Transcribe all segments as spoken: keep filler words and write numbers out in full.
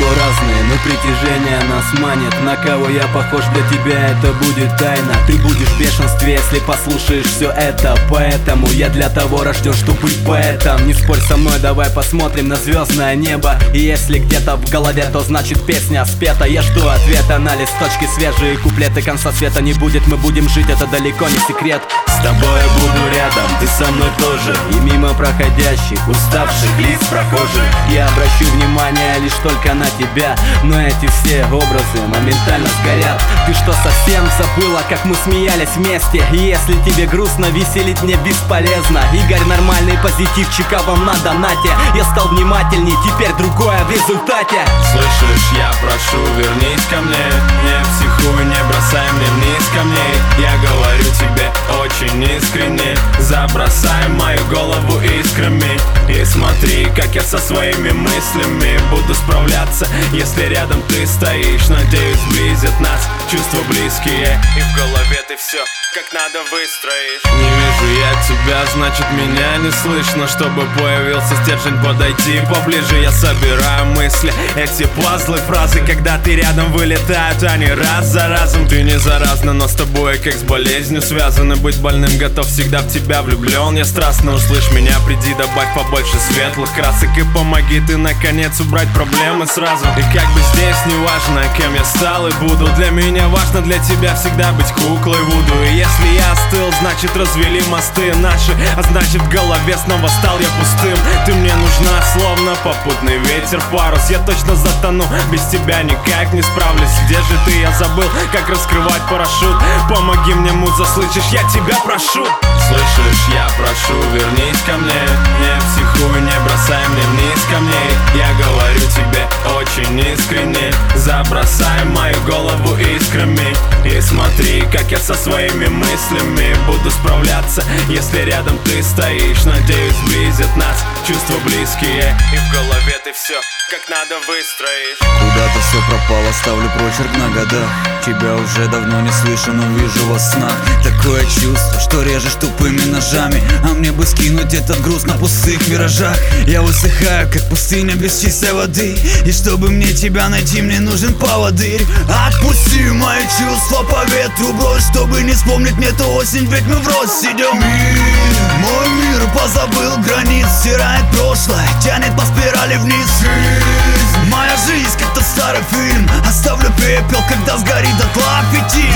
разные, но притяжение нас манит. На кого я похож, для тебя это будет тайна. Ты будешь в бешенстве, если послушаешь все это. Поэтому я для того рожден, чтобы быть поэтом. Не спорь со мной, давай посмотрим на звездное небо. И если где-то в голове, то значит песня спета. Я жду ответа на листочки свежие куплеты. Конца света не будет, мы будем жить, это далеко не секрет. С тобой я буду рядом, ты со мной тоже. И мимо проходящих, уставших лиц прохожих я обращу внимание лишь только на тебя. Но эти все образы моментально сгорят. Ты что, совсем забыла, как мы смеялись вместе? И если тебе грустно, веселить мне бесполезно. Игорь нормальный позитивчика вам на донате. Я стал внимательней, теперь другое в результате. Слышишь, я прошу, вернись ко мне. Не психуй, не бросай мне вниз камней. Я говорю тебе очень искренне. Забросай мою голову искрами. И смотри, как я со своими мыслями буду справляться, если рядом ты стоишь. Надеюсь, сблизят нас чувства близкие, и в голове ты все как надо выстроишь. Не вижу я тебя, значит меня не слышно. Чтобы появился стержень, подойти поближе. Я собираю мысли, эти пазлы, фразы, когда ты рядом, вылетают они раз за разом. Ты не заразна, но с тобой как с болезнью связаны. Быть больным готов, всегда в тебя влюблен. Я страстно, услышь меня, приди, добавь побольше светлых красок. И помоги ты наконец убрать проблемы сразу. И как бы здесь не важно, кем я стал и буду, для меня важно для тебя всегда быть куклой Вуду. И если я остыл, значит развели мосты наши, а значит в голове снова стал я пустым. Ты мне нужна, словно попутный ветер в парус. Я точно затону, без тебя никак не справлюсь. Где же ты, я забыл, как раскрывать парашют. Помоги мне, муза, слышишь, я тебя прошу. Слышишь, я прошу, вернись ко мне. Не психуй, не бросай мне вниз камней. Я говорю тебе очень искренне. Забросай мою голову искрами. И смотри, как я со своими мыслями буду справляться, если рядом ты стоишь. Надеюсь, сблизят нас чувства близкие, и в голове ты все как надо выстроишь. Куда-то все пропало, ставлю прочерк на годах. Тебя уже давно не слышу, но вижу во снах. Такое чувство, что режешь тупыми ножами. А мне бы скинуть этот груз на пустых виражах. Я высыхаю, как пустыня без чистой воды. И чтобы мне тебя найти, мне нужен поводырь. Отпусти мои чувства по ветру, брось, чтобы не вспомнить мне ту осень, ведь мы врозь идем. Мир, мой мир позабыл границ, стирает прошлое, тянет по спирали вниз. Жизнь, моя жизнь, как тот старый фильм. Оставлю пепел, когда сгорит дотла аппетит.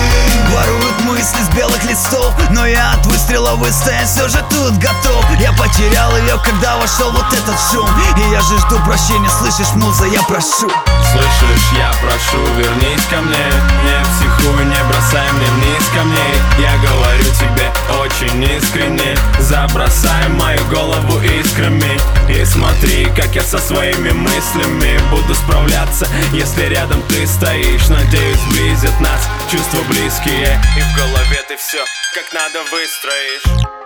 Воруют мысли с белых листов, но я от выстрела выстоять все же тут готов. Я потерял ее, когда вошел вот этот шум. И я же жду прощения, слышишь, муза, я прошу. Слышишь, я прошу, вернись ко мне. Не психуй, не бросай мне вниз камней. Я говорю тебе очень искренне. Забросай мою голову искрами. И смотри, как я со своими мыслями буду справляться, если рядом ты стоишь. Надеюсь, сблизят нас чувства близкие, и в голове ты все как надо выстроишь.